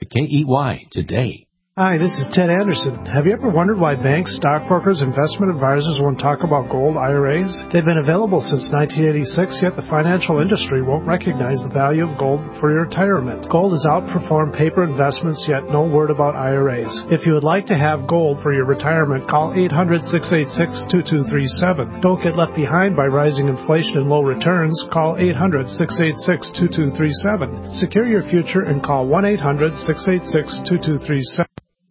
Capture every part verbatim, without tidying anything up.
K E Y today. Hi, this is Ted Anderson. Have you ever wondered why banks, stockbrokers, investment advisors won't talk about gold I R As? They've been available since nineteen eighty-six, yet the financial industry won't recognize the value of gold for your retirement. Gold has outperformed paper investments, yet no word about I R As. If you would like to have gold for your retirement, call eight hundred, six eight six, two two three seven. Don't get left behind by rising inflation and low returns. Call eight hundred, six eight six, two two three seven. Secure your future and call one eight hundred, six eight six, two two three seven.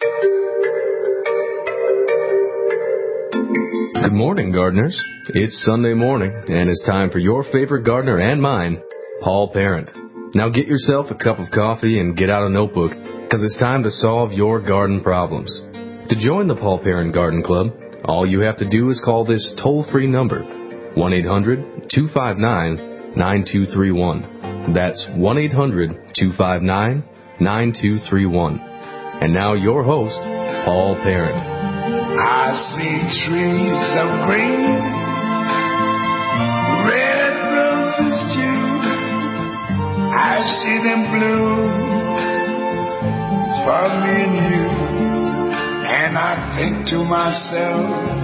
Good morning, gardeners. It's Sunday morning, and it's time for your favorite gardener and mine, Paul Parent. Now get yourself a cup of coffee and get out a notebook, because it's time to solve your garden problems. To join the Paul Parent Garden Club, all you have to do is call this toll-free number, one eight hundred, two five nine, nine two three one. That's one eight hundred, two five nine, nine two three one. And now your host, Paul Parent. I see trees of green, red roses too. I see them bloom for me and you. And I think to myself,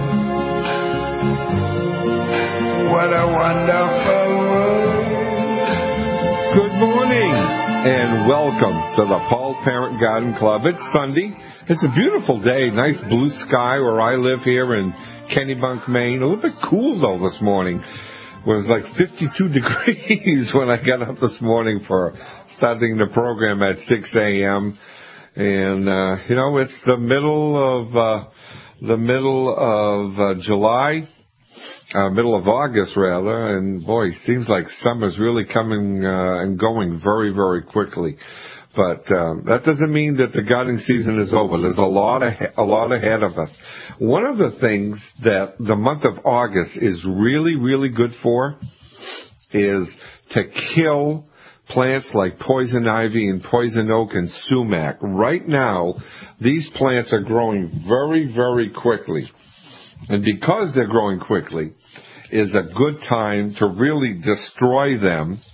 what a wonderful world. Good morning and welcome to the Paul Parent Garden Club. It's Sunday. It's a beautiful day, nice blue sky where I live here in Kennebunk, Maine. A little bit cool, though, this morning. It was like fifty-two degrees when I got up this morning for starting the program at six a.m. And, uh, you know, it's the middle of, uh, the middle of uh, July, uh, middle of August, rather. And, boy, it seems like summer's really coming uh, and going very, very quickly. But um, that doesn't mean that the gardening season is over. There's a lot of, a lot ahead of us. One of the things that the month of August is really, really good for is to kill plants like poison ivy and poison oak and sumac. Right now, these plants are growing very, very quickly. And because they're growing quickly, is a good time to really destroy them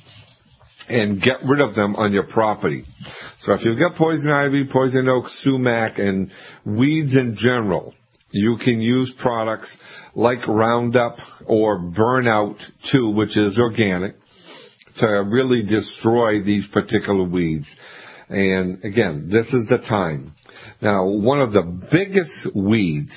and get rid of them on your property. So if you've got poison ivy, poison oak, sumac, and weeds in general, you can use products like Roundup or Burnout two, which is organic, to really destroy these particular weeds. And again, this is the time. Now, one of the biggest weeds,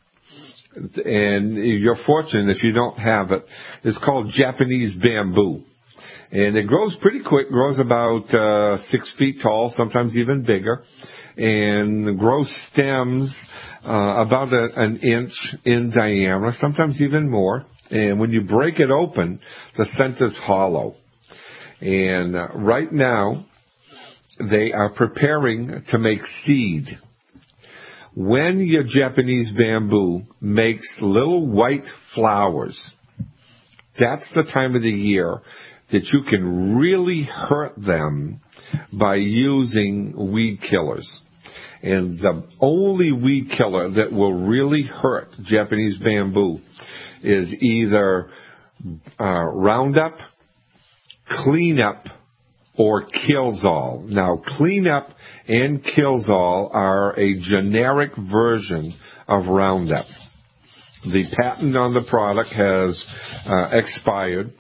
and you're fortunate if you don't have it, is called Japanese bamboo. And it grows pretty quick, grows about uh, six feet tall, sometimes even bigger, and grows stems uh, about a, an inch in diameter, sometimes even more. And when you break it open, the center's hollow. And uh, right now, they are preparing to make seed. When your Japanese bamboo makes little white flowers, that's the time of the year that you can really hurt them by using weed killers. And the only weed killer that will really hurt Japanese bamboo is either uh, Roundup, Cleanup, or Killzall. Now, Cleanup and Killzall are a generic version of Roundup. The patent on the product has uh, expired.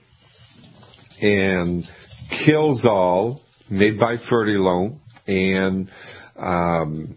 And Killzall, made by Fertilone, and um,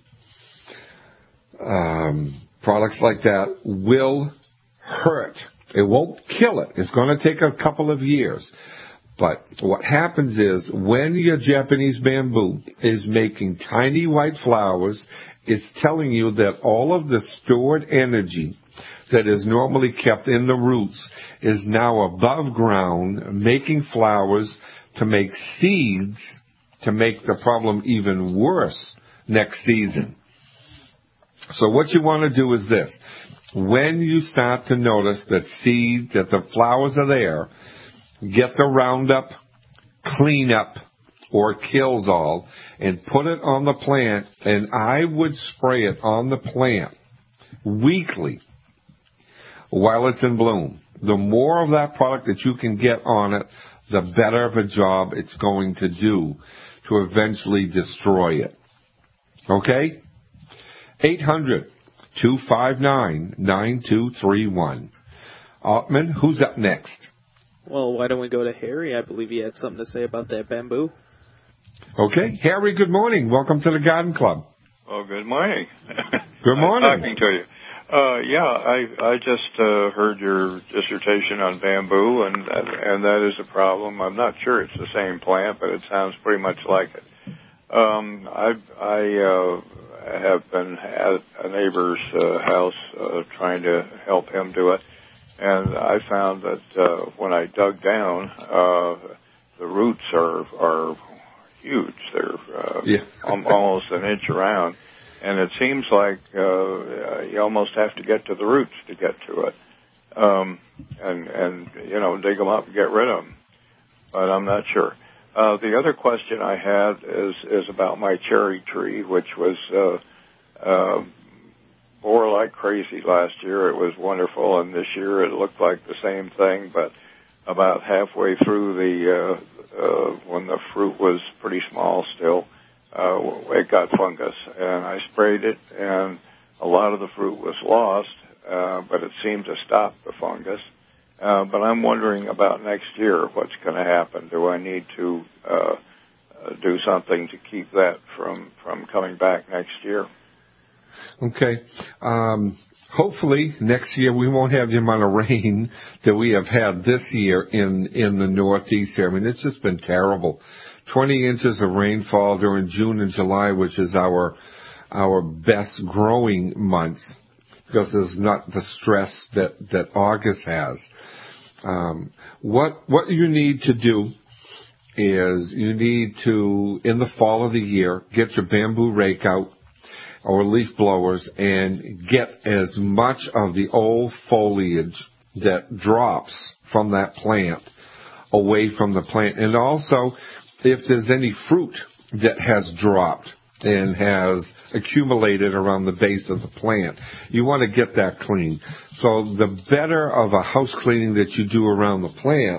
um, products like that will hurt. It won't kill it. It's going to take a couple of years. But what happens is when your Japanese bamboo is making tiny white flowers, it's telling you that all of the stored energy that is normally kept in the roots is now above ground, making flowers to make seeds to make the problem even worse next season. So what you want to do is this. When you start to notice that seed, that the flowers are there, get the Roundup, Cleanup, or Killzall and put it on the plant, and I would spray it on the plant weekly while it's in bloom. The more of that product that you can get on it, the better of a job it's going to do to eventually destroy it. Okay? eight hundred, two five nine, nine two three one. Altman, who's up next? Well, why don't we go to Harry? I believe he had something to say about that bamboo. Okay. Harry, good morning. Welcome to the Garden Club. Well, good morning. Good morning. Nice talking to you. Uh, yeah, I I just uh, heard your dissertation on bamboo, and and that is a problem. I'm not sure it's the same plant, but it sounds pretty much like it. Um, I I uh, have been at a neighbor's uh, house uh, trying to help him do it, and I found that uh, when I dug down, uh, the roots are are huge. They're uh, yeah. almost an inch around. And it seems like uh, you almost have to get to the roots to get to it, um, and and you know dig them up and get rid of them. But I'm not sure. Uh, the other question I had is is about my cherry tree, which was uh, uh, bore like crazy last year. It was wonderful, and this year it looked like the same thing. But about halfway through the uh, uh, when the fruit was pretty small still. Uh, it got fungus, and I sprayed it, and a lot of the fruit was lost, uh, but it seemed to stop the fungus. Uh, but I'm wondering about next year, what's going to happen. Do I need to uh, do something to keep that from, from coming back next year? Okay. Um, hopefully next year we won't have the amount of rain that we have had this year in, in the Northeast here. I mean, it's just been terrible. twenty inches of rainfall during June and July, which is our our best growing months, because there's not the stress that, that August has. Um, what what you need to do is you need to, in the fall of the year, get your bamboo rake out or leaf blowers and get as much of the old foliage that drops from that plant away from the plant. And also, if there's any fruit that has dropped and has accumulated around the base of the plant, you want to get that clean. So the better of a house cleaning that you do around the plant,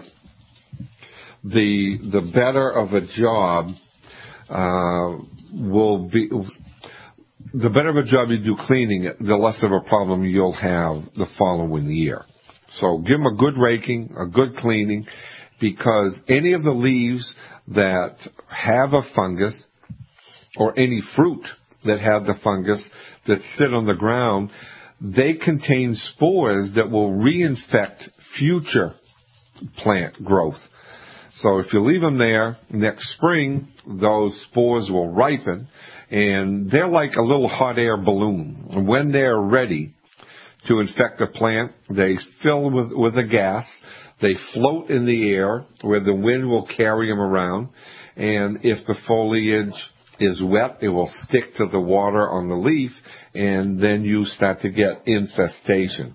the the better of a job uh, will be. The better of a job you do cleaning it, the less of a problem you'll have the following year. So give them a good raking, a good cleaning, because any of the leaves that have a fungus or any fruit that have the fungus that sit on the ground, they contain spores that will reinfect future plant growth. So if you leave them there next spring, those spores will ripen, and they're like a little hot air balloon. And when they're ready to infect a plant, they fill with, with a gas. They float in the air where the wind will carry them around, and if the foliage is wet, it will stick to the water on the leaf, and then you start to get infestation.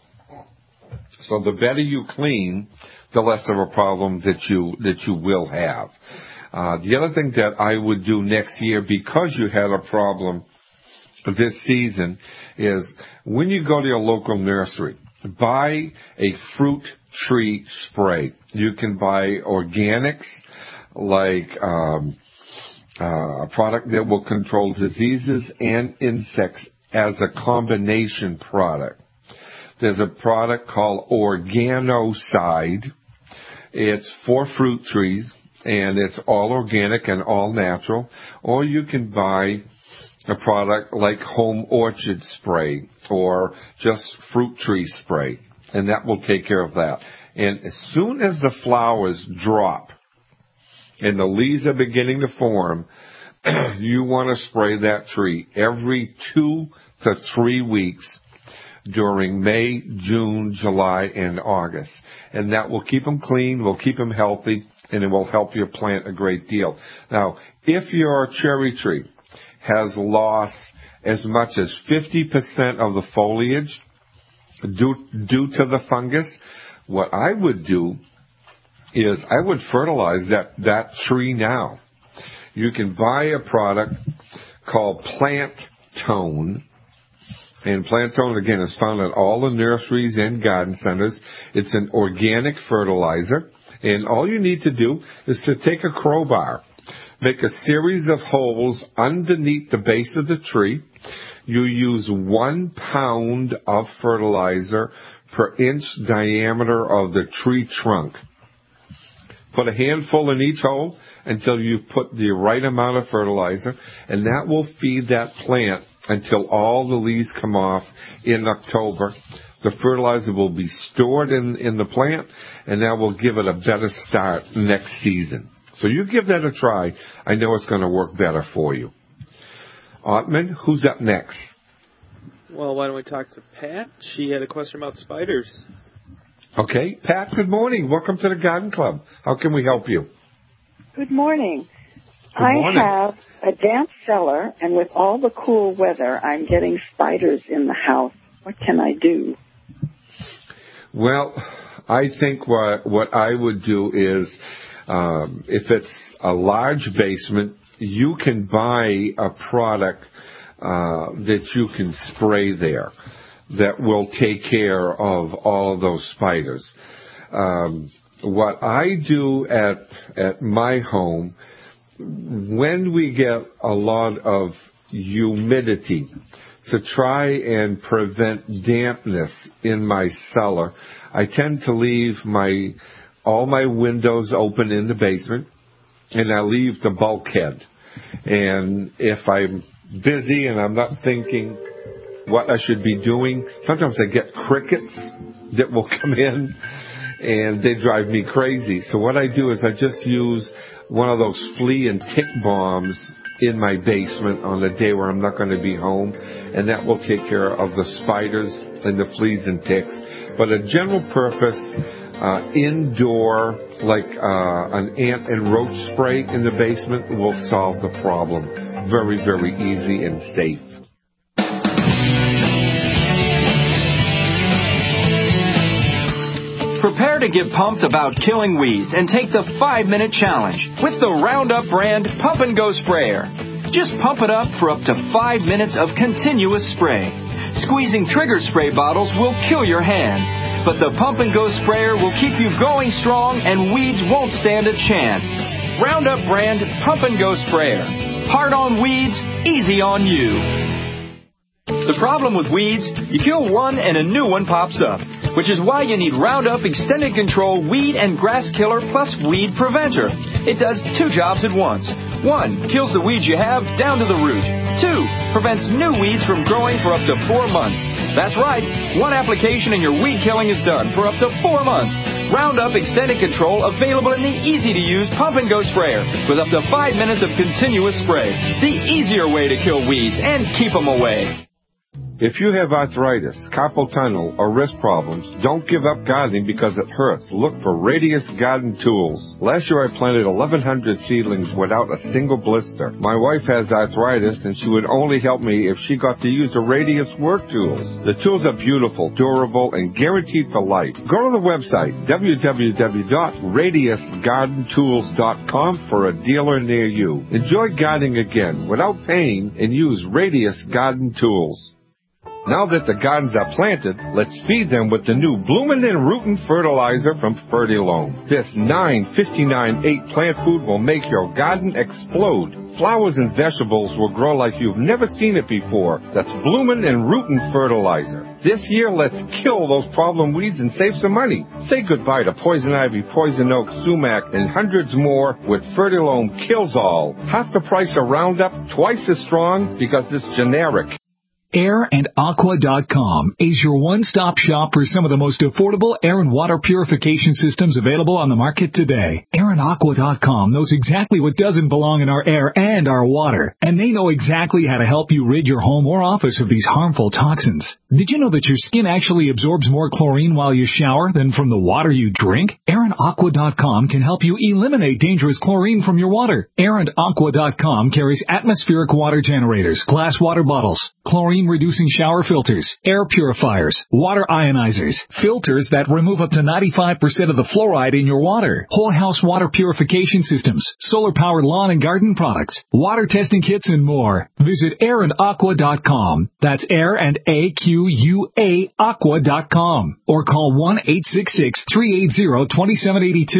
So the better you clean, the less of a problem that you that you will have. Uh, the other thing that I would do next year, because you had a problem this season, is when you go to your local nursery, buy a fruit tree spray. You can buy organics, like um, uh, a product that will control diseases and insects as a combination product. There's a product called Organocide. It's for fruit trees, and it's all organic and all natural. Or you can buy a product like Home Orchard Spray or just fruit tree spray, and that will take care of that. And as soon as the flowers drop and the leaves are beginning to form, you want to spray that tree every two to three weeks during May, June, July, and August. And that will keep them clean, will keep them healthy, and it will help your plant a great deal. Now, if your cherry tree has lost as much as fifty percent of the foliage due, due to the fungus, what I would do is I would fertilize that, that tree now. You can buy a product called Plant Tone. And Plant Tone, again, is found at all the nurseries and garden centers. It's an organic fertilizer. And all you need to do is to take a crowbar, Make a series of holes underneath the base of the tree. You use one pound of fertilizer per inch diameter of the tree trunk. Put a handful in each hole until you've put the right amount of fertilizer, and that will feed that plant until all the leaves come off in October. The fertilizer will be stored in, in the plant, and that will give it a better start next season. So you give that a try. I know it's going to work better for you. Ottman, who's up next? Well, why don't we talk to Pat? She had a question about spiders. Okay. Pat, good morning. Welcome to the Garden Club. How can we help you? Good morning. Good morning. I have a damp cellar, and with all the cool weather, I'm getting spiders in the house. What can I do? Well, I think what what I would do is, um, if it's a large basement, you can buy a product uh, that you can spray there that will take care of all of those spiders. Um, what I do at at my home, when we get a lot of humidity, to try and prevent dampness in my cellar, I tend to leave my all my windows open in the basement, and I leave the bulkhead. And if I'm busy and I'm not thinking what I should be doing, sometimes I get crickets that will come in, and they drive me crazy. So what I do is I just use one of those flea and tick bombs in my basement on the day where I'm not going to be home, and that will take care of the spiders and the fleas and ticks. But a general purpose uh, indoor, like uh, an ant and roach spray in the basement, will solve the problem. Very, very easy and safe. Prepare to get pumped about killing weeds and take the five-minute challenge with the Roundup brand Pump and Go sprayer. Just pump it up for up to five minutes of continuous spray. Squeezing trigger spray bottles will kill your hands, but the Pump and Go sprayer will keep you going strong and weeds won't stand a chance. Roundup brand Pump and Go sprayer. Hard on weeds, easy on you. The problem with weeds, you kill one and a new one pops up, which is why you need Roundup Extended Control Weed and Grass Killer plus Weed Preventer. It does two jobs at once. One, kills the weeds you have down to the root. Two, prevents new weeds from growing for up to four months. That's right, one application and your weed killing is done for up to four months. Roundup Extended Control available in the easy-to-use Pump and Go sprayer with up to five minutes of continuous spray. The easier way to kill weeds and keep them away. If you have arthritis, carpal tunnel, or wrist problems, don't give up gardening because it hurts. Look for Radius Garden Tools. Last year I planted eleven hundred seedlings without a single blister. My wife has arthritis, and she would only help me if she got to use the Radius work tools. The tools are beautiful, durable, and guaranteed for life. Go to the website, w w w dot radius garden tools dot com, for a dealer near you. Enjoy gardening again without pain and use Radius Garden Tools. Now that the gardens are planted, let's feed them with the new Bloomin' and Rootin' fertilizer from Fertilome. This nine fifty-nine eight plant food will make your garden explode. Flowers and vegetables will grow like you've never seen it before. That's Bloomin' and Rootin' fertilizer. This year, let's kill those problem weeds and save some money. Say goodbye to poison ivy, poison oak, sumac, and hundreds more with Fertilome Kills All. Half the price of Roundup, twice as strong because it's generic. air and aqua dot com is your one-stop shop for some of the most affordable air and water purification systems available on the market today. air and aqua dot com knows exactly what doesn't belong in our air and our water, and they know exactly how to help you rid your home or office of these harmful toxins. Did you know that your skin actually absorbs more chlorine while you shower than from the water you drink? air and aqua dot com can help you eliminate dangerous chlorine from your water. air and aqua dot com carries atmospheric water generators, glass water bottles, chlorine reducing shower filters, air purifiers, water ionizers, filters that remove up to ninety-five percent of the fluoride in your water, whole house water purification systems, solar powered lawn and garden products, water testing kits, and more. Visit air and aqua dot com. That's air and A Q U A aqua dot com. Or call one eight six six, three eight zero, two seven eight two.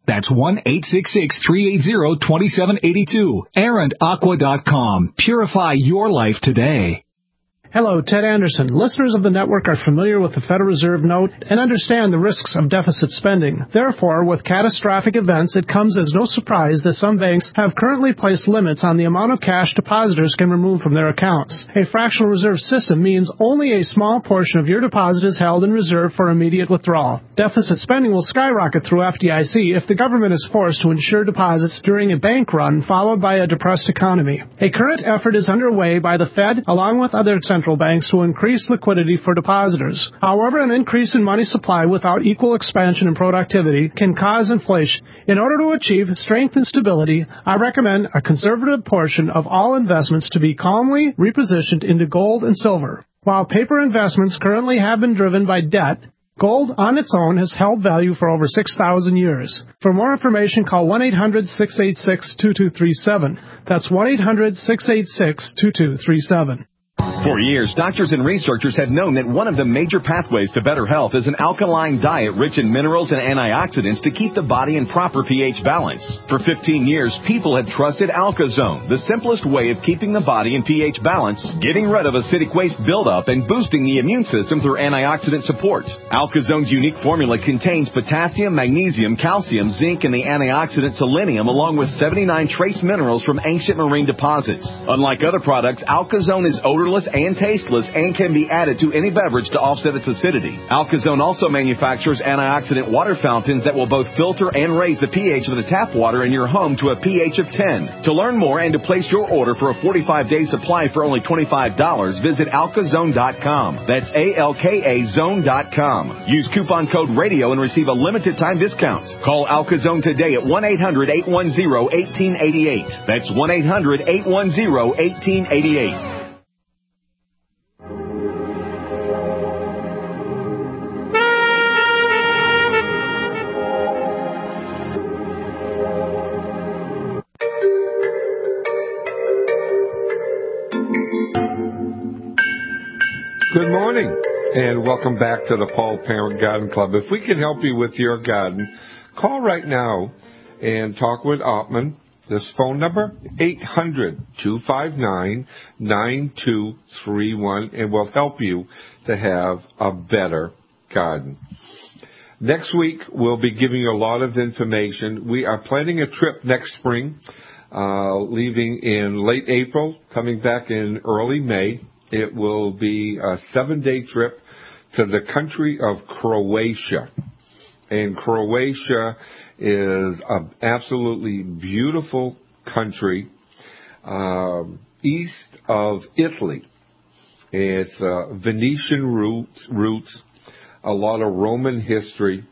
That's one eight six six, three eight zero, two seven eight two. Arand Aqua dot com. Purify your life today. Hello, Ted Anderson. Listeners of the network are familiar with the Federal Reserve note and understand the risks of deficit spending. Therefore, with catastrophic events, it comes as no surprise that some banks have currently placed limits on the amount of cash depositors can remove from their accounts. A fractional reserve system means only a small portion of your deposit is held in reserve for immediate withdrawal. Deficit spending will skyrocket through F D I C if the government is forced to insure deposits during a bank run followed by a depressed economy. A current effort is underway by the Fed along with other central banks to increase liquidity for depositors. However, an increase in money supply without equal expansion and productivity can cause inflation. In order to achieve strength and stability, I recommend a conservative portion of all investments to be calmly repositioned into gold and silver. While paper investments currently have been driven by debt, gold on its own has held value for over six thousand years. For more information, call one eight hundred, six eight six, two two three seven. That's one eight hundred, six eight six, two two three seven. For years, doctors and researchers have known that one of the major pathways to better health is an alkaline diet rich in minerals and antioxidants to keep the body in proper pH balance. For fifteen years, people have trusted AlkaZone, the simplest way of keeping the body in pH balance, getting rid of acidic waste buildup, and boosting the immune system through antioxidant support. AlkaZone's unique formula contains potassium, magnesium, calcium, zinc, and the antioxidant selenium, along with seventy-nine trace minerals from ancient marine deposits. Unlike other products, AlkaZone is odorless and tasteless and can be added to any beverage to offset its acidity. AlkaZone also manufactures antioxidant water fountains that will both filter and raise the pH of the tap water in your home to a pH of ten. To learn more and to place your order for a forty-five day supply for only twenty-five dollars, visit alka zone dot com. That's A L K A zone dot com. Use coupon code RADIO and receive a limited time discount. Call AlkaZone today at one eight hundred, eight one zero, one eight eight eight. That's one eight hundred, eight one zero, one eight eight eight. Good morning, and welcome back to the Paul Parent Garden Club. If we can help you with your garden, call right now and talk with Ottman. This phone number, eight hundred, two five nine, nine two three one, and we'll help you to have a better garden. Next week, we'll be giving you a lot of information. We are planning a trip next spring, uh, leaving in late April, coming back in early May. It will be a seven-day trip to the country of Croatia. And Croatia is an absolutely beautiful country uh, east of Italy. It's uh, Venetian roots, roots, a lot of Roman history,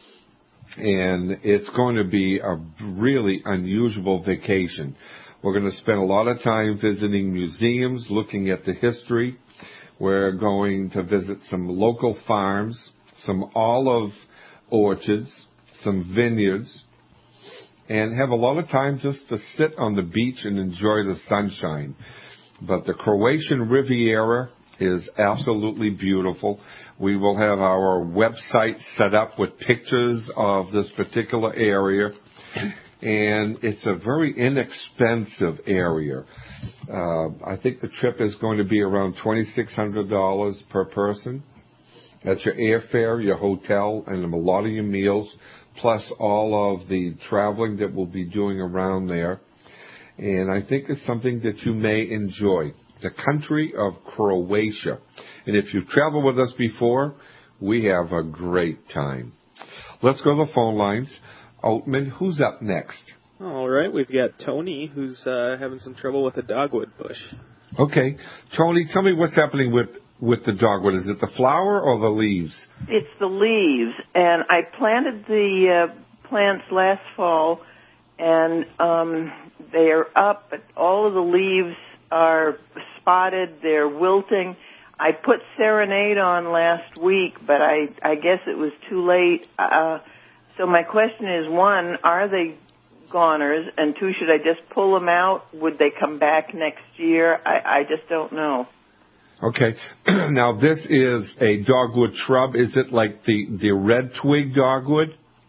and it's going to be a really unusual vacation. We're going to spend a lot of time visiting museums, looking at the history. We're going to visit some local farms, some olive orchards, some vineyards, and have a lot of time just to sit on the beach and enjoy the sunshine. But the Croatian Riviera is absolutely beautiful. We will have our website set up with pictures of this particular area. And it's a very inexpensive area. Uh, I think the trip is going to be around twenty-six hundred dollars per person. That's your airfare, your hotel, and a lot of your meals, plus all of the traveling that we'll be doing around there. And I think it's something that you may enjoy. The country of Croatia. And if you've traveled with us before, we have a great time. Let's go to the phone lines. Oatman, who's up next? All right, we've got Tony, who's uh, having some trouble with a dogwood bush. Okay. Tony, tell me what's happening with, with the dogwood. Is it the flower or the leaves? It's the leaves, and I planted the uh, plants last fall, and um, they are up, but all of the leaves are spotted, they're wilting. I put Serenade on last week, but I, I guess it was too late. Uh, So my question is, one, are they goners? And two, should I just pull them out? Would they come back next year? I, I just don't know. Okay. Now, this is a dogwood shrub. Is it like the, the red twig dogwood?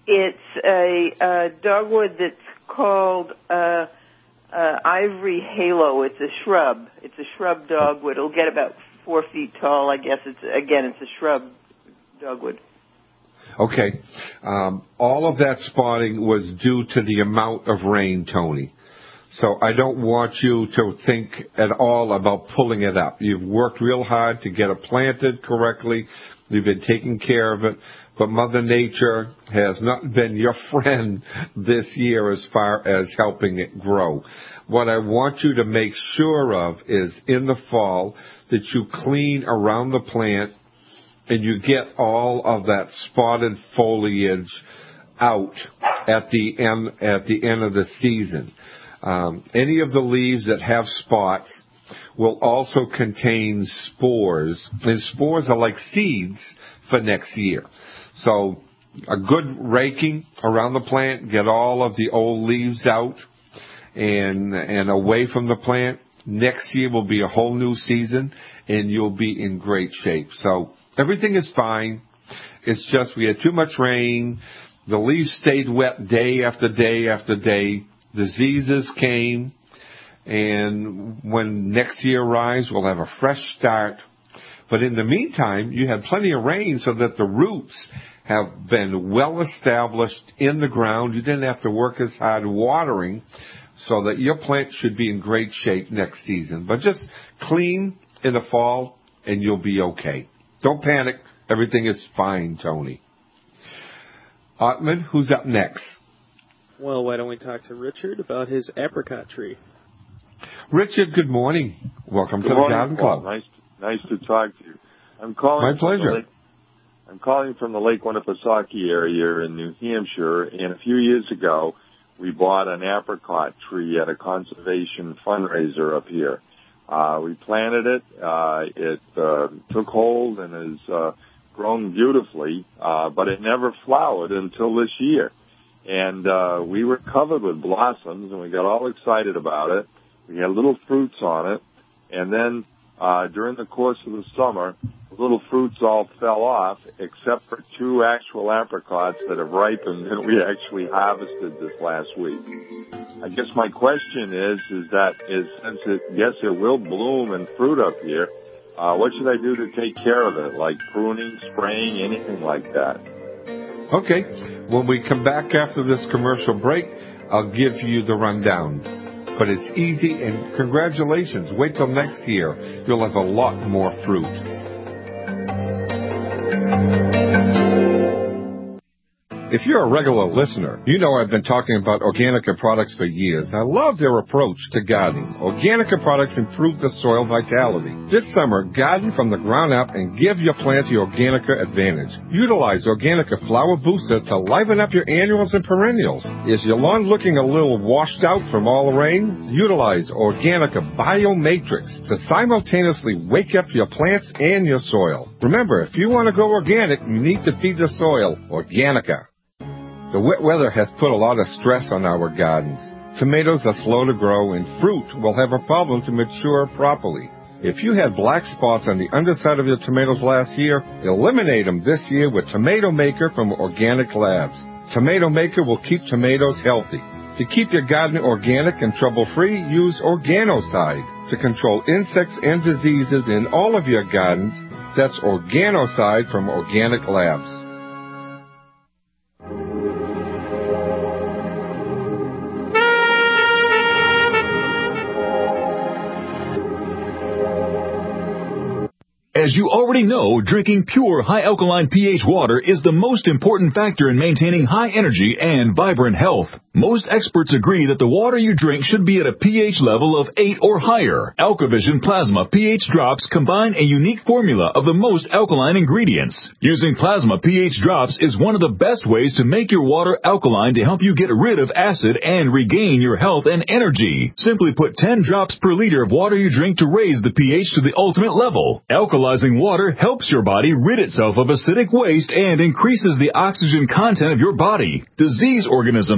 It's a, a dogwood that's called uh, uh, ivory halo. It's a shrub. It's a shrub dogwood. It'll get about four feet tall, I guess. It's again, it's a shrub dogwood. Okay. Um, all of that spotting was due to the amount of rain, Tony. So I don't want you to think at all about pulling it up. You've worked real hard to get it planted correctly. You've been taking care of it. But Mother Nature has not been your friend this year as far as helping it grow. What I want you to make sure of is in the fall that you clean around the plant and you get all of that spotted foliage out at the end, at the end of the season. Um, any of the leaves that have spots will also contain spores, and spores are like seeds for next year. So a good raking around the plant, get all of the old leaves out and and away from the plant. Next year will be a whole new season, and you'll be in great shape. So everything is fine. It's just we had too much rain. The leaves stayed wet day after day after day. Diseases came, and when next year arrives, we'll have a fresh start. But in the meantime, you had plenty of rain so that the roots have been well established in the ground. You didn't have to work as hard watering, so that your plant should be in great shape next season. But just clean in the fall, and you'll be okay. Don't panic. Everything is fine, Tony. Ottman, who's up next? Well, why don't we talk to Richard about his apricot tree? Richard, good morning. Welcome good to morning, the Garden Paul. Club. Nice, nice to talk to you. I'm calling. My pleasure. Lake, I'm calling from the Lake Winnipesaukee area in New Hampshire, and a few years ago, we bought an apricot tree at a conservation fundraiser up here. Uh, we planted it. Uh, it uh, took hold and has uh, grown beautifully, uh, but it never flowered until this year. And uh, we were covered with blossoms, and we got all excited about it. We had little fruits on it, and then uh, during the course of the summer, the little fruits all fell off, except for two actual apricots that have ripened, and we actually harvested this last week. I guess my question is, is that is since it, yes, it will bloom and fruit up here, uh, what should I do to take care of it, like pruning, spraying, anything like that? Okay. When we come back after this commercial break, I'll give you the rundown. But it's easy, and congratulations. Wait till next year. You'll have a lot more fruit. If you're a regular listener, you know I've been talking about Organica products for years. I love their approach to gardening. Organica products improve the soil vitality. This summer, garden from the ground up and give your plants the Organica advantage. Utilize Organica Flower Booster to liven up your annuals and perennials. Is your lawn looking a little washed out from all the rain? Utilize Organica Biomatrix to simultaneously wake up your plants and your soil. Remember, if you want to go organic, you need to feed the soil Organica. The wet weather has put a lot of stress on our gardens. Tomatoes are slow to grow, and fruit will have a problem to mature properly. If you had black spots on the underside of your tomatoes last year, eliminate them this year with Tomato Maker from Organic Labs. Tomato Maker will keep tomatoes healthy. To keep your garden organic and trouble-free, use Organocide to control insects and diseases in all of your gardens. That's Organocide from Organic Labs. As you already know, drinking pure, high-alkaline pH water is the most important factor in maintaining high energy and vibrant health. Most experts agree that the water you drink should be at a pH level of eight or higher. AlkaVision Plasma pH Drops combine a unique formula of the most alkaline ingredients. Using Plasma pH Drops is one of the best ways to make your water alkaline to help you get rid of acid and regain your health and energy. Simply put ten drops per liter of water you drink to raise the pH to the ultimate level. Alkalizing water helps your body rid itself of acidic waste and increases the oxygen content of your body. Disease organisms like bacteria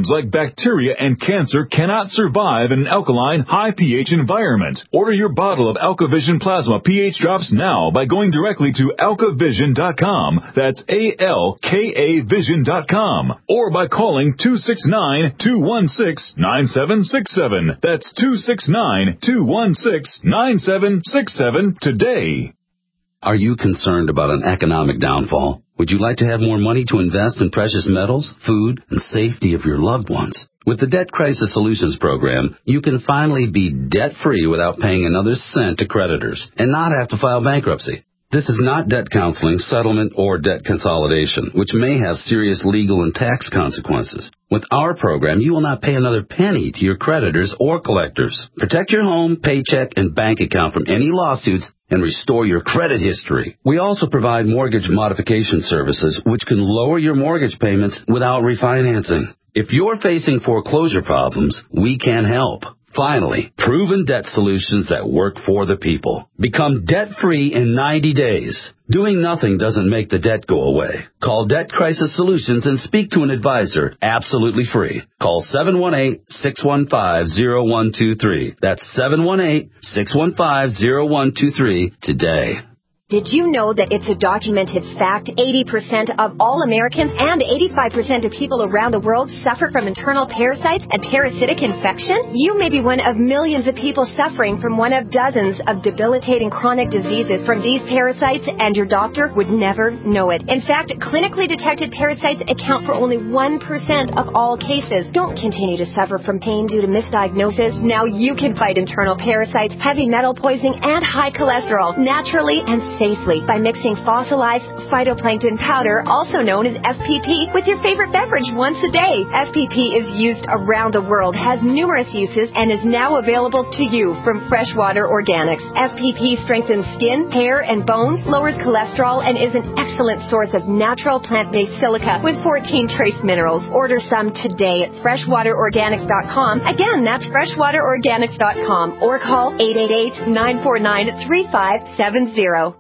bacteria and cancer cannot survive in an alkaline, high pH environment. Order your bottle of AlkaVision Plasma pH drops now by going directly to alka vision dot com. That's A L K A vision dot com. Or by calling two six nine, two one six, nine seven six seven. That's two six nine, two one six, nine seven six seven today. Are you concerned about an economic downfall? Would you like to have more money to invest in precious metals, food, and safety of your loved ones? With the Debt Crisis Solutions Program, you can finally be debt-free without paying another cent to creditors and not have to file bankruptcy. This is not debt counseling, settlement, or debt consolidation, which may have serious legal and tax consequences. With our program, you will not pay another penny to your creditors or collectors. Protect your home, paycheck, and bank account from any lawsuits and restore your credit history. We also provide mortgage modification services, which can lower your mortgage payments without refinancing. If you're facing foreclosure problems, we can help. Finally, proven debt solutions that work for the people. Become debt-free in ninety days. Doing nothing doesn't make the debt go away. Call Debt Crisis Solutions and speak to an advisor absolutely free. Call seven one eight, six one five, zero one two three. That's seven one eight, six one five, zero one two three today. Did you know that it's a documented fact eighty percent of all Americans and eighty-five percent of people around the world suffer from internal parasites and parasitic infection? You may be one of millions of people suffering from one of dozens of debilitating chronic diseases from these parasites, and your doctor would never know it. In fact, clinically detected parasites account for only one percent of all cases. Don't continue to suffer from pain due to misdiagnosis. Now you can fight internal parasites, heavy metal poisoning, and high cholesterol naturally and safely by mixing fossilized phytoplankton powder, also known as F P P, with your favorite beverage once a day. F P P is used around the world, has numerous uses, and is now available to you from Freshwater Organics. F P P strengthens skin, hair, and bones, lowers cholesterol, and is an excellent source of natural plant-based silica with fourteen trace minerals. Order some today at freshwater organics dot com. Again, that's freshwater organics dot com, or call eight eight eight, nine four nine, three five seven zero.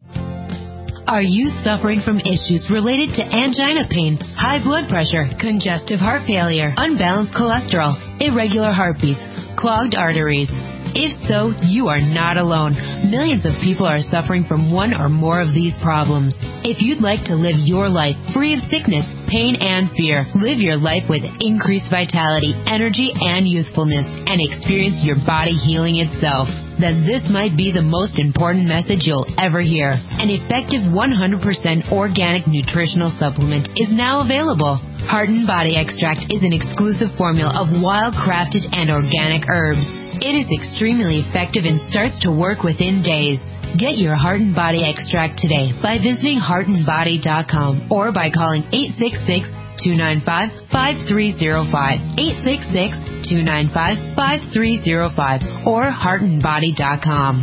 Are you suffering from issues related to angina pain, high blood pressure, congestive heart failure, unbalanced cholesterol, irregular heartbeats, clogged arteries? If so, you are not alone. Millions of people are suffering from one or more of these problems. If you'd like to live your life free of sickness, pain, and fear, live your life with increased vitality, energy, and youthfulness, and experience your body healing itself, then this might be the most important message you'll ever hear. An effective one hundred percent organic nutritional supplement is now available. Heart and Body Extract is an exclusive formula of wild-crafted and organic herbs. It is extremely effective and starts to work within days. Get your Heart and Body Extract today by visiting heart and body dot com or by calling eight six six, two nine five, five three zero five, eight six six, two nine five, five three zero five, or heart and body dot com.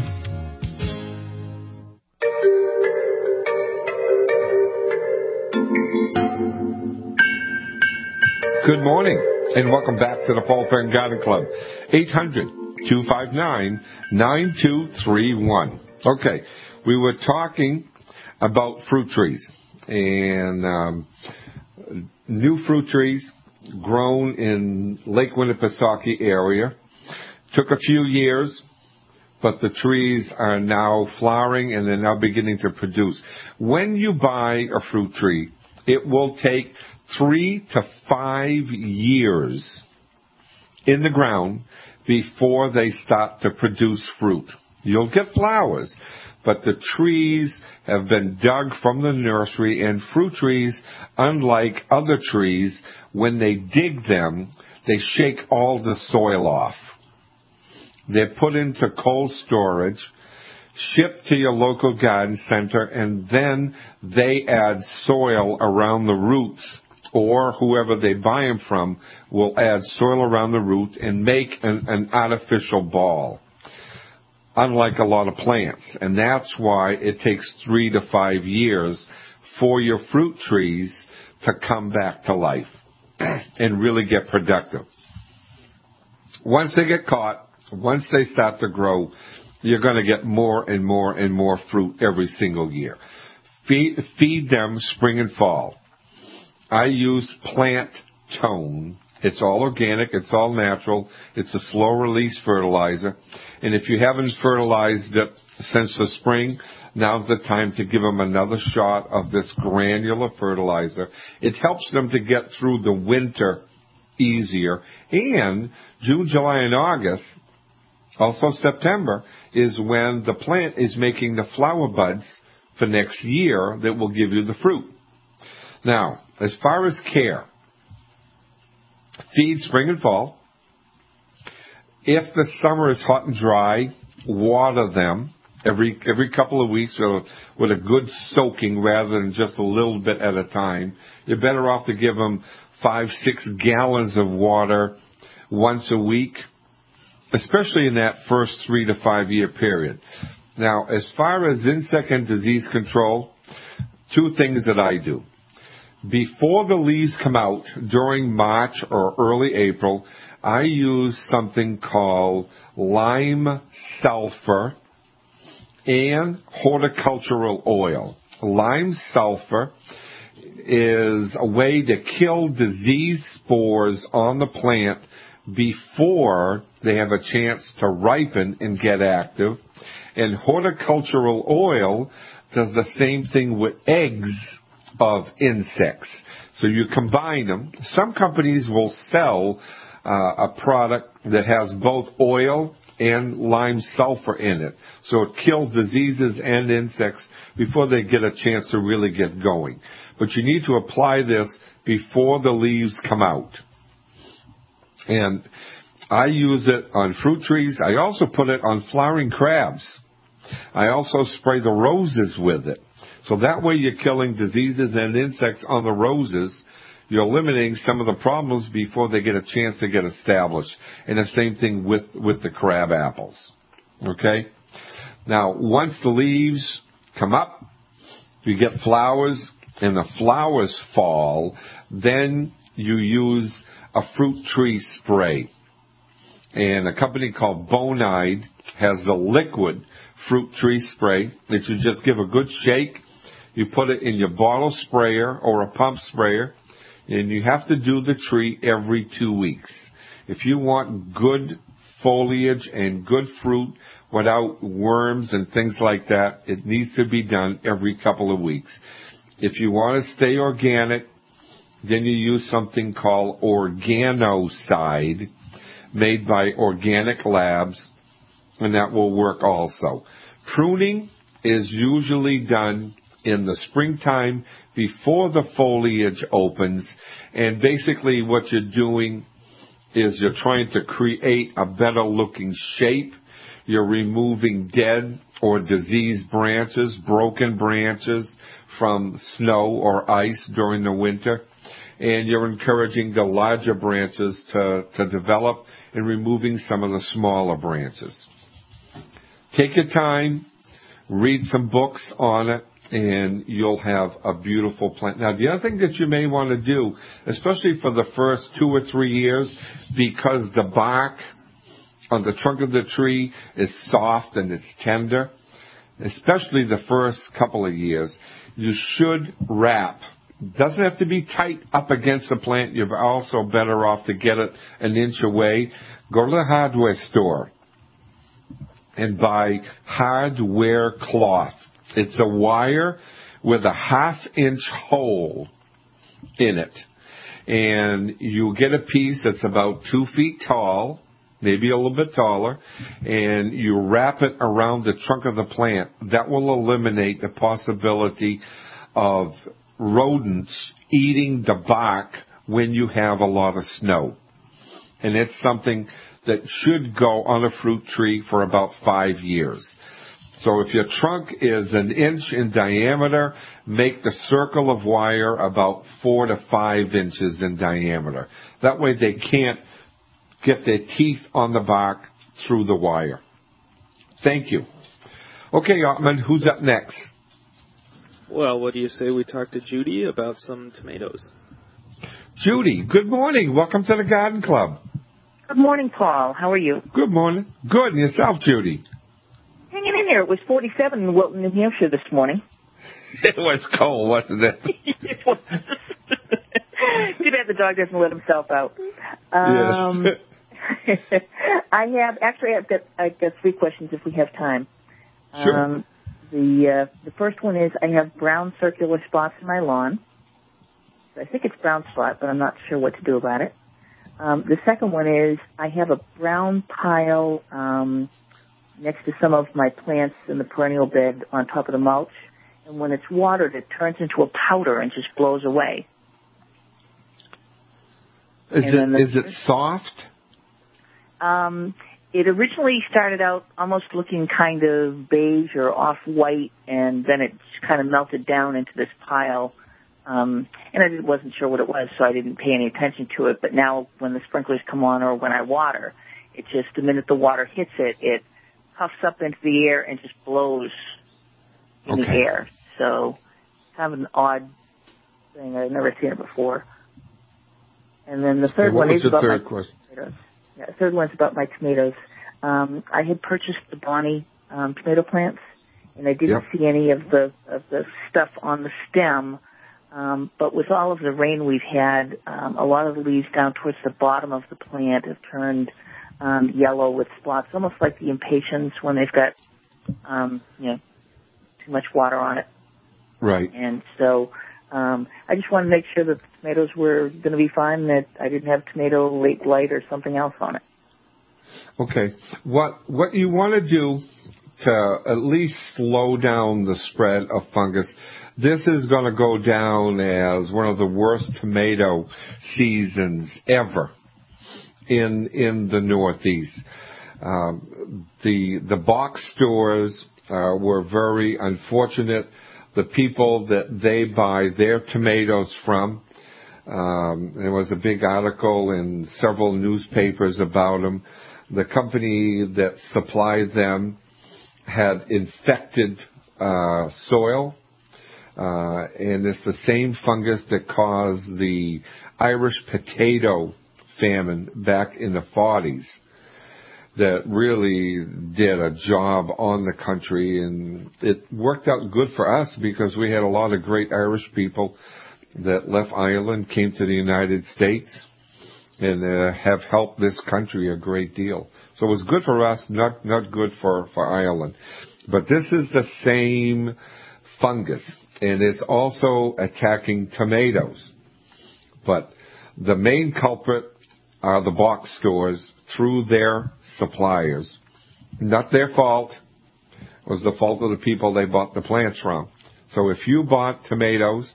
Good morning, and welcome back to the Paul Parent Garden Club. eight hundred, two five nine, nine two three one. Okay, we were talking about fruit trees, and um, new fruit trees grown in Lake Winnipesaukee area. Took a few years, but the trees are now flowering and they're now beginning to produce. When you buy a fruit tree, it will take three to five years in the ground before they start to produce fruit. You'll get flowers, but the trees have been dug from the nursery, and fruit trees, unlike other trees, when they dig them, they shake all the soil off. They're put into cold storage, shipped to your local garden center, and then they add soil around the roots, or whoever they buy them from will add soil around the root and make an, an artificial ball, unlike a lot of plants. And that's why it takes three to five years for your fruit trees to come back to life and really get productive. Once they get caught, once they start to grow, you're going to get more and more and more fruit every single year. Feed, feed them spring and fall. I use Plant Tone It's all organic. It's all natural. It's a slow-release fertilizer. And if you haven't fertilized it since the spring, now's the time to give them another shot of this granular fertilizer. It helps them to get through the winter easier. And June, July, and August, also September, is when the plant is making the flower buds for next year that will give you the fruit. Now, as far as care, feed spring and fall. If the summer is hot and dry, water them every every couple of weeks with, with a good soaking rather than just a little bit at a time. You're better off to give them five, six gallons of water once a week, especially in that first three to five year period. Now, as far as insect and disease control, two things that I do. Before the leaves come out during March or early April, I use something called lime sulfur and horticultural oil. Lime sulfur is a way to kill disease spores on the plant before they have a chance to ripen and get active. And horticultural oil does the same thing with eggs of insects. So you combine them. Some companies will sell uh, a product that has both oil and lime sulfur in it. So it kills diseases and insects before they get a chance to really get going. But you need to apply this before the leaves come out. And I use it on fruit trees. I also put it on flowering crabs. I also spray the roses with it. So that way you're killing diseases and insects on the roses. You're eliminating some of the problems before they get a chance to get established. And the same thing with, with the crab apples. Okay? Now, once the leaves come up, you get flowers, and the flowers fall, then you use a fruit tree spray. And a company called Bonide has a liquid fruit tree spray that you just give a good shake. You put it in your bottle sprayer or a pump sprayer, and you have to do the tree every two weeks. If you want good foliage and good fruit without worms and things like that, it needs to be done every couple of weeks. If you want to stay organic, then you use something called Organocide, made by Organic Labs, and that will work also. Pruning is usually done in the springtime before the foliage opens, and basically what you're doing is you're trying to create a better looking shape. You're removing dead or diseased branches, broken branches from snow or ice during the winter, and you're encouraging the larger branches to, to develop and removing some of the smaller branches. Take your time, read some books on it, and you'll have a beautiful plant. Now, the other thing that you may want to do, especially for the first two or three years, because the bark on the trunk of the tree is soft and it's tender, especially the first couple of years, you should wrap. Doesn't have to be tight up against the plant. You're also better off to get it an inch away. Go to the hardware store and buy hardware cloth. It's a wire with a half-inch hole in it. And you get a piece that's about two feet tall, maybe a little bit taller, and you wrap it around the trunk of the plant. That will eliminate the possibility of rodents eating the bark when you have a lot of snow. And it's something that should go on a fruit tree for about five years. So if your trunk is an inch in diameter, make the circle of wire about four to five inches in diameter. That way they can't get their teeth on the bark through the wire. Thank you. Okay, Ottman, who's up next? Well, what do you say we talk to Judy about some tomatoes? Judy, good morning. Welcome to the Garden Club. Good morning, Paul. How are you? Good morning. Good. And yourself, Judy? Hanging in there. It was forty-seven in Wilton, New Hampshire this morning. It was cold, wasn't it? It was. Too bad the dog doesn't let himself out. Um, Yes. I have, actually, I've got, I've got three questions if we have time. Sure. Um, the, uh, the first one is I have brown circular spots in my lawn. I think it's brown spot, but I'm not sure what to do about it. Um, the second one is I have a brown pile um, next to some of my plants in the perennial bed on top of the mulch. And when it's watered, it turns into a powder and just blows away. Is And it the- is it soft? Um, it originally started out almost looking kind of beige or off-white, and then it just kind of melted down into this pile. Um, and I just wasn't sure what it was, so I didn't pay any attention to it. But now when the sprinklers come on or when I water, it just, the minute the water hits it, it puffs up into the air and just blows in the Okay. air. So kind of an odd thing. I've never seen it before. And then the third Okay, what one was is the about third my question? tomatoes. Yeah, the third one's about my tomatoes. Um, I had purchased the Bonnie um, tomato plants, and I didn't Yep. see any of the of the stuff on the stem. Um, but with all of the rain we've had, um, a lot of the leaves down towards the bottom of the plant have turned um, yellow with spots, almost like the impatiens when they've got, um, you know, too much water on it. Right. And so um, I just wanted to make sure that the tomatoes were going to be fine, that I didn't have tomato late blight or something else on it. Okay. What what you want to do to at least slow down the spread of fungus, this is going to go down as one of the worst tomato seasons ever in in the Northeast. Um, the the box stores uh, were very unfortunate. The people that they buy their tomatoes from, um, there was a big article in several newspapers about them. The company that supplied them had infected uh, soil, uh, and it's the same fungus that caused the Irish potato famine back in the forties that really did a job on the country, and it worked out good for us because we had a lot of great Irish people that left Ireland, came to the United States, and uh, have helped this country a great deal. So it was good for us, not not good for, for Ireland. But this is the same fungus, and it's also attacking tomatoes. But the main culprit are the box stores through their suppliers. Not their fault. It was the fault of the people they bought the plants from. So if you bought tomatoes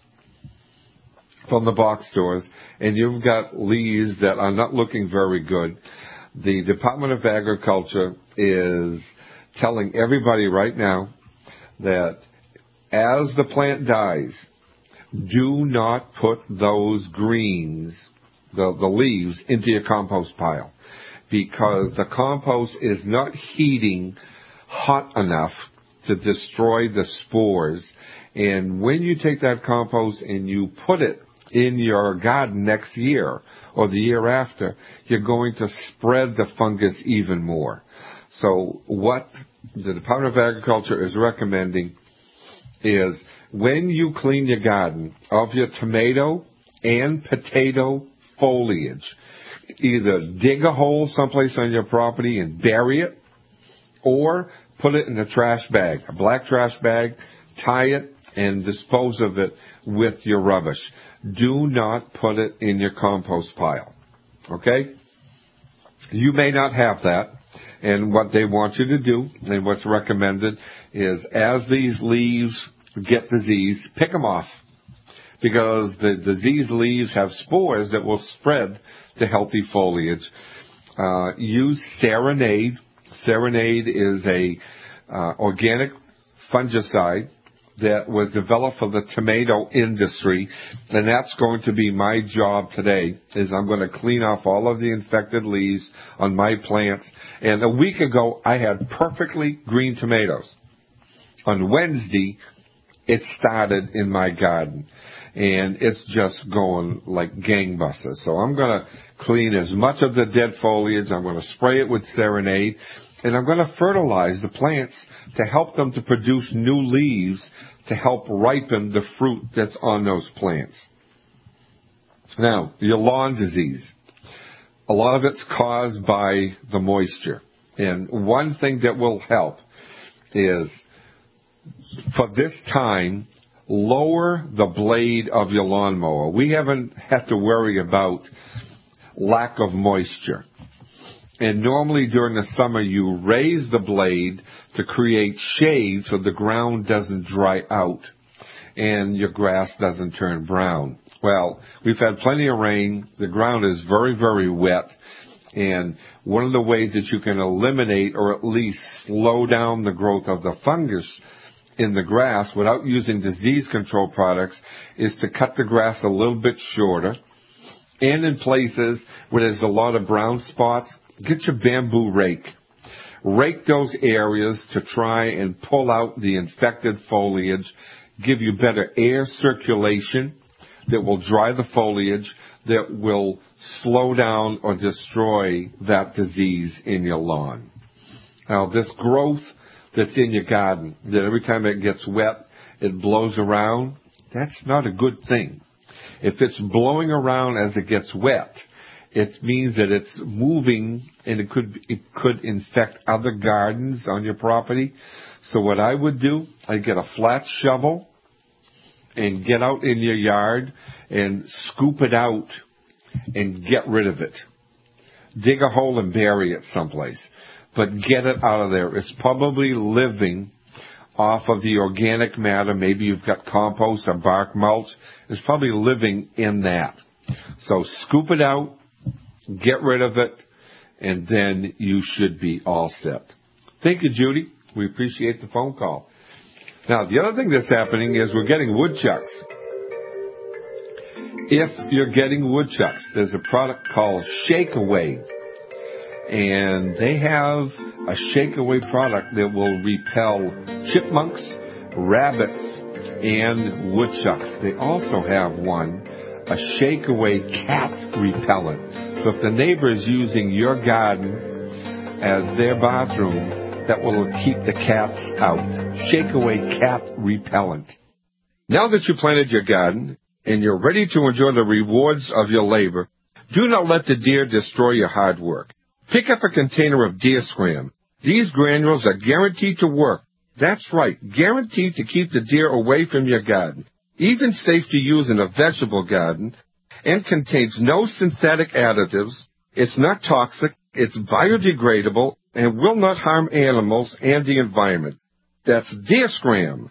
from the box stores and you've got leaves that are not looking very good, the Department of Agriculture is telling everybody right now that as the plant dies, do not put those greens, the, the leaves, into your compost pile, because the compost is not heating hot enough to destroy the spores. And when you take that compost and you put it in your garden next year or the year after, you're going to spread the fungus even more. So what the Department of Agriculture is recommending is when you clean your garden of your tomato and potato foliage, either dig a hole someplace on your property and bury it, or put it in a trash bag, a black trash bag, tie it, and dispose of it with your rubbish. Do not put it in your compost pile. Okay? You may not have that. And what they want you to do, and what's recommended, is as these leaves get disease, pick them off. Because the diseased leaves have spores that will spread to healthy foliage. Uh, use Serenade. Serenade is a uh, organic fungicide that was developed for the tomato industry, and that's going to be my job today, is I'm going to clean off all of the infected leaves on my plants. And a week ago, I had perfectly green tomatoes. On Wednesday, it started in my garden, and it's just going like gangbusters. So I'm going to clean as much of the dead foliage. I'm going to spray it with Serenade, and I'm going to fertilize the plants to help them to produce new leaves to help ripen the fruit that's on those plants. Now, your lawn disease. A lot of it's caused by the moisture. And one thing that will help is, for this time, lower the blade of your lawnmower. We haven't had to worry about lack of moisture. And normally during the summer, you raise the blade to create shade so the ground doesn't dry out and your grass doesn't turn brown. Well, we've had plenty of rain. The ground is very, very wet. And one of the ways that you can eliminate or at least slow down the growth of the fungus in the grass without using disease control products is to cut the grass a little bit shorter. And in places where there's a lot of brown spots, get your bamboo rake. Rake those areas to try and pull out the infected foliage, give you better air circulation that will dry the foliage, that will slow down or destroy that disease in your lawn. Now, this growth that's in your garden, that every time it gets wet, it blows around, that's not a good thing. If it's blowing around as it gets wet, it means that it's moving, and it could it could infect other gardens on your property. So what I would do, I'd get a flat shovel and get out in your yard and scoop it out and get rid of it. Dig a hole and bury it someplace, but get it out of there. It's probably living off of the organic matter. Maybe you've got compost or bark mulch. It's probably living in that. So scoop it out, get rid of it, and then you should be all set. Thank you, Judy. We appreciate the phone call. Now, the other thing that's happening is we're getting woodchucks. If you're getting woodchucks, there's a product called Shake-Away. And they have a Shake-Away product that will repel chipmunks, rabbits, and woodchucks. They also have one, a Shake-Away cat repellent. So if the neighbor is using your garden as their bathroom, that will keep the cats out. Shake-Away cat repellent. Now that you planted your garden and you're ready to enjoy the rewards of your labor, do not let the deer destroy your hard work. Pick up a container of Deer Scram. These granules are guaranteed to work. That's right, guaranteed to keep the deer away from your garden. Even safe to use in a vegetable garden, and contains no synthetic additives. It's not toxic, it's biodegradable, and will not harm animals and the environment. That's Deer Scram.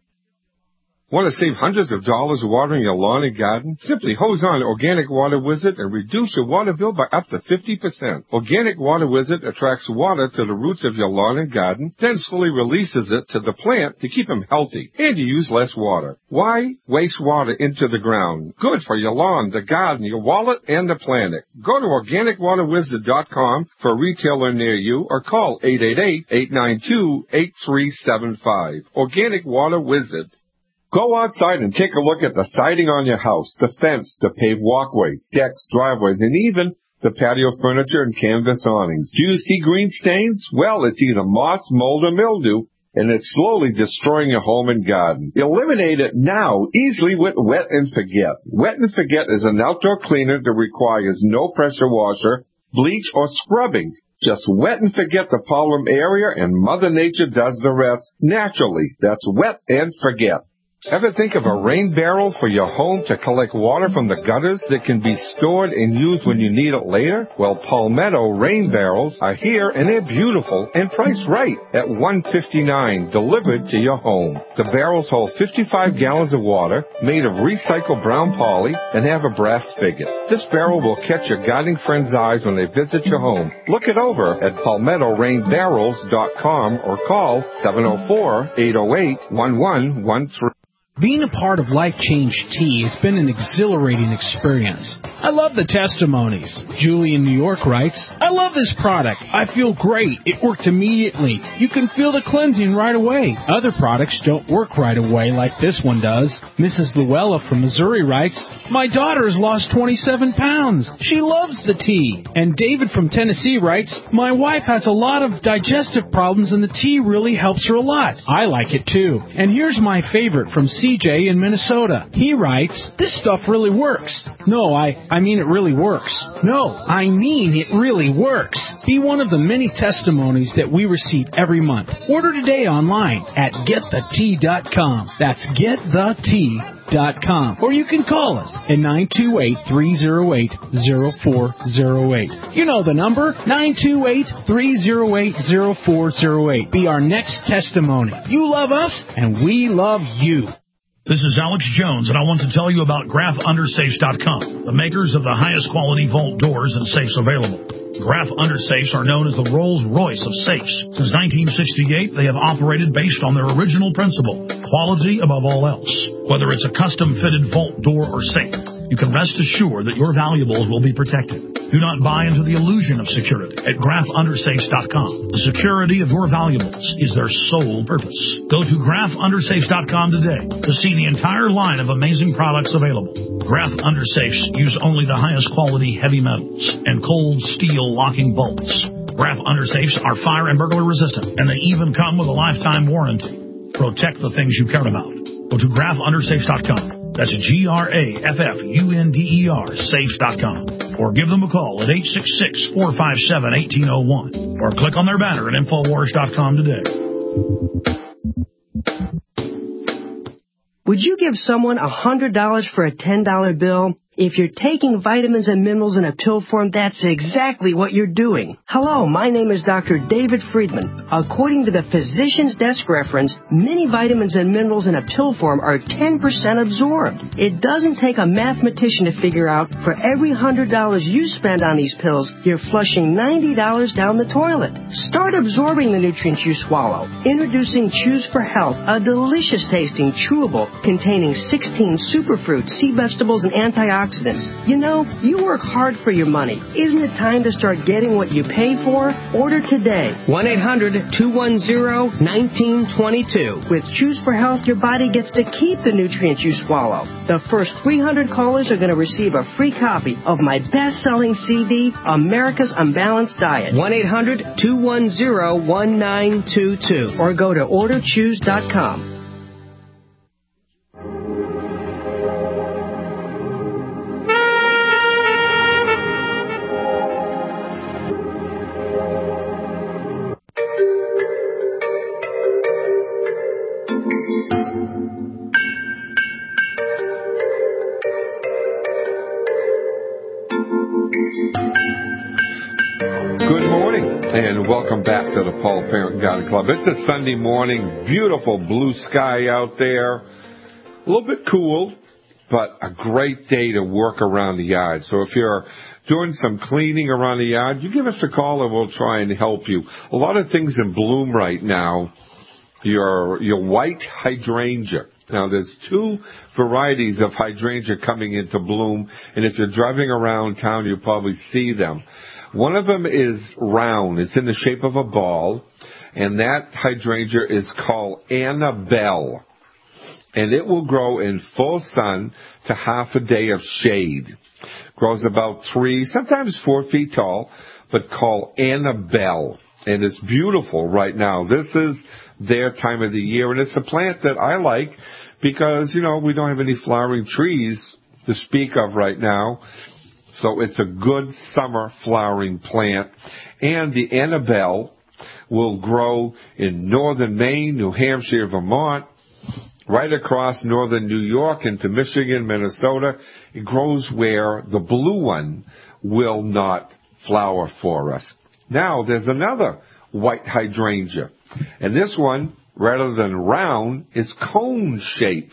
Want to save hundreds of dollars watering your lawn and garden? Simply hose on Organic Water Wizard and reduce your water bill by up to fifty percent. Organic Water Wizard attracts water to the roots of your lawn and garden, then slowly releases it to the plant to keep them healthy, and you use less water. Why waste water into the ground? Good for your lawn, the garden, your wallet, and the planet. Go to organic water wizard dot com for a retailer near you, or call eight eight eight, eight nine two, eight three seven five. Organic Water Wizard. Go outside and take a look at the siding on your house, the fence, the paved walkways, decks, driveways, and even the patio furniture and canvas awnings. Do you see green stains? Well, it's either moss, mold, or mildew, and it's slowly destroying your home and garden. Eliminate it now, easily with Wet and Forget. Wet and Forget is an outdoor cleaner that requires no pressure washer, bleach, or scrubbing. Just wet and forget the problem area, and Mother Nature does the rest naturally. That's Wet and Forget. Ever think of a rain barrel for your home to collect water from the gutters that can be stored and used when you need it later? Well, Palmetto rain barrels are here, and they're beautiful and priced right at one hundred fifty-nine dollars delivered to your home. The barrels hold fifty-five gallons of water made of recycled brown poly and have a brass spigot. This barrel will catch your gardening friends' eyes when they visit your home. Look it over at palmetto rain barrels dot com or call seven oh four, eight oh eight, one one one three. Being a part of Life Change Tea has been an exhilarating experience. I love the testimonies. Julie in New York writes, I love this product. I feel great. It worked immediately. You can feel the cleansing right away. Other products don't work right away like this one does. Missus Luella from Missouri writes, my daughter has lost twenty-seven pounds. She loves the tea. And David from Tennessee writes, my wife has a lot of digestive problems and the tea really helps her a lot. I like it too. And here's my favorite from C C J in Minnesota. He writes, this stuff really works. No, I, I mean it really works. No, I mean it really works. Be one of the many testimonies that we receive every month. Order today online at get the tea dot com. That's get the tea dot com. Or you can call us at nine two eight, three oh eight, oh four oh eight. You know the number, nine two eight, three oh eight, oh four oh eight. Be our next testimony. You love us, and we love you. This is Alex Jones, and I want to tell you about Graf Under Safes dot com, the makers of the highest quality vault doors and safes available. Graf Under Safes are known as the Rolls-Royce of safes. Since nineteen sixty-eight, they have operated based on their original principle, quality above all else. Whether it's a custom-fitted vault door or safe, you can rest assured that your valuables will be protected. Do not buy into the illusion of security at Graf Under Safes dot com. The security of your valuables is their sole purpose. Go to Graf Under Safes dot com today to see the entire line of amazing products available. Graf Under Safes use only the highest quality heavy metals and cold steel locking bolts. Graf Under Safes are fire and burglar resistant, and they even come with a lifetime warranty. Protect the things you care about. Go to Graf Under Safes dot com. That's G R A F F U N D E R, safes dot com. Or give them a call at eight six six, four five seven, one eight zero one. Or click on their banner at Infowars dot com today. Would you give someone one hundred dollars for a ten dollar bill? If you're taking vitamins and minerals in a pill form, that's exactly what you're doing. Hello, my name is Doctor David Friedman. According to the Physician's Desk reference, many vitamins and minerals in a pill form are ten percent absorbed. It doesn't take a mathematician to figure out for every one hundred dollars you spend on these pills, you're flushing ninety dollars down the toilet. Start absorbing the nutrients you swallow. Introducing Choose for Health, a delicious tasting chewable containing sixteen superfruits, sea vegetables, and antioxidants. You know, you work hard for your money. Isn't it time to start getting what you pay for? Order today. one eight hundred, two one zero, one nine two two. With Choose for Health, your body gets to keep the nutrients you swallow. The first three hundred callers are going to receive a free copy of my best-selling C D, America's Unbalanced Diet. one eight hundred, two one zero, one nine two two. Or go to order choose dot com. Welcome back to the Paul Parent Garden Club. It's a Sunday morning, beautiful blue sky out there, a little bit cool, but a great day to work around the yard. So if you're doing some cleaning around the yard, you give us a call and we'll try and help you. A lot of things in bloom right now. Your your white hydrangea. Now, there's two varieties of hydrangea coming into bloom, and if you're driving around town, you'll probably see them. One of them is round. It's in the shape of a ball, and that hydrangea is called Annabelle. And it will grow in full sun to half a day of shade. Grows about three, sometimes four feet tall, but called Annabelle. And it's beautiful right now. This is their time of the year, and it's a plant that I like because, you know, we don't have any flowering trees to speak of right now. So it's a good summer flowering plant. And the Annabelle will grow in northern Maine, New Hampshire, Vermont, right across northern New York into Michigan, Minnesota. It grows where the blue one will not flower for us. Now, there's another white hydrangea. And this one, rather than round, is cone shape.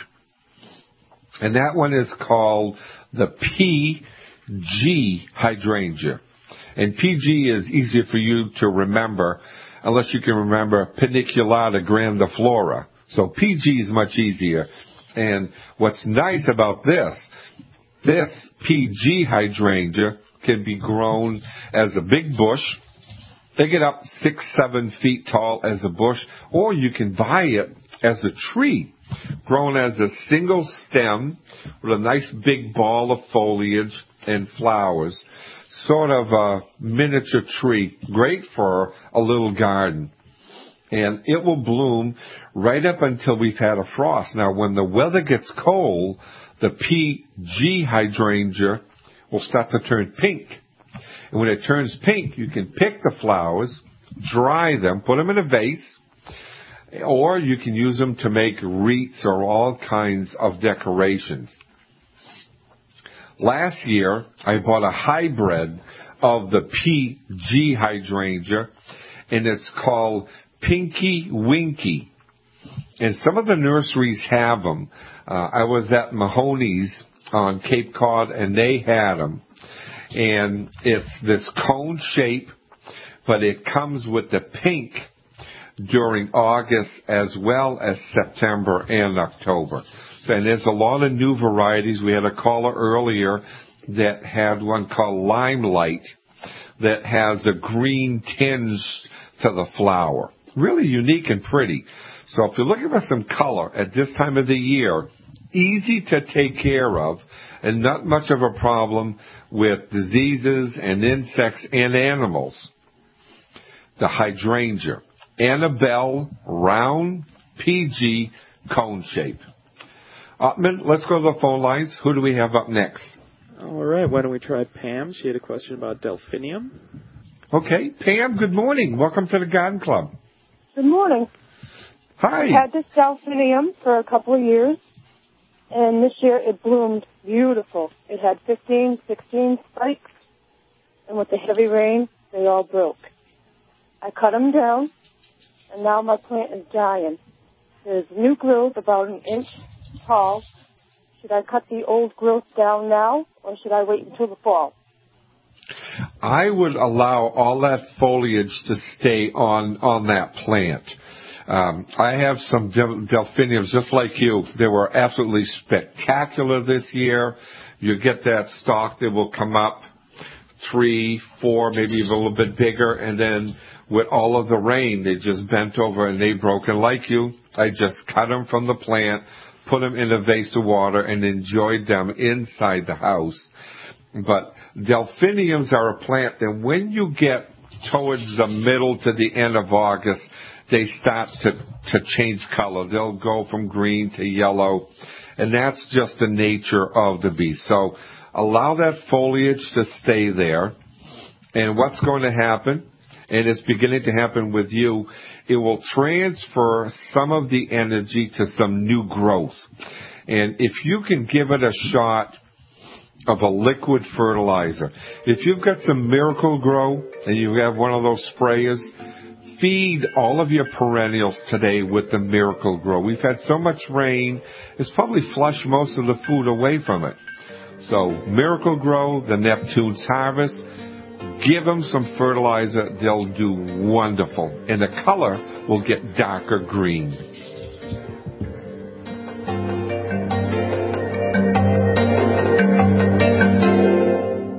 And that one is called the P G hydrangea. And P G is easier for you to remember unless you can remember Paniculata grandiflora. So P G is much easier. And what's nice about this, this P G hydrangea can be grown as a big bush. They get up six, seven feet tall as a bush, or you can buy it as a tree, grown as a single stem with a nice big ball of foliage and flowers, sort of a miniature tree, great for a little garden. And it will bloom right up until we've had a frost. Now, when the weather gets cold, the P G hydrangea will start to turn pink. And when it turns pink, you can pick the flowers, dry them, put them in a vase, or you can use them to make wreaths or all kinds of decorations. Last year, I bought a hybrid of the P G hydrangea, and it's called Pinky Winky. And some of the nurseries have them. Uh, I was at Mahoney's on Cape Cod, and they had them. And it's this cone shape, but it comes with the pink during August as well as September and October. So, and there's a lot of new varieties. We had a caller earlier that had one called Limelight that has a green tinge to the flower. Really unique and pretty. So if you're looking for some color at this time of the year, easy to take care of and not much of a problem with diseases and insects and animals. The hydrangea. Annabelle round P G cone shape. Ottman, let's go to the phone lines. Who do we have up next? All right, why don't we try Pam? She had a question about delphinium. Okay, Pam, good morning. Welcome to the Garden Club. Good morning. Hi. I've had this delphinium for a couple of years, and this year it bloomed beautiful. It had fifteen, sixteen spikes, and with the heavy rain, they all broke. I cut them down, and now my plant is dying. There's new growth about an inch tall. Should I cut the old growth down now, or should I wait until the fall? I would allow all that foliage to stay on, on that plant. Um, I have some del- delphiniums just like you. They were absolutely spectacular this year. You get that stalk that will come up three, four, maybe even a little bit bigger, and then with all of the rain, they just bent over and they broke. And like you, I just cut them from the plant, put them in a vase of water, and enjoyed them inside the house. But delphiniums are a plant that when you get towards the middle to the end of August, they start to, to change color. They'll go from green to yellow, and that's just the nature of the beast. So allow that foliage to stay there, and what's going to happen, and it's beginning to happen with you, it will transfer some of the energy to some new growth. And if you can give it a shot of a liquid fertilizer, if you've got some Miracle Grow and you have one of those sprayers, feed all of your perennials today with the Miracle Grow. We've had so much rain, it's probably flushed most of the food away from it. So Miracle Grow, the Neptune's Harvest, give them some fertilizer, they'll do wonderful. And the color will get darker green.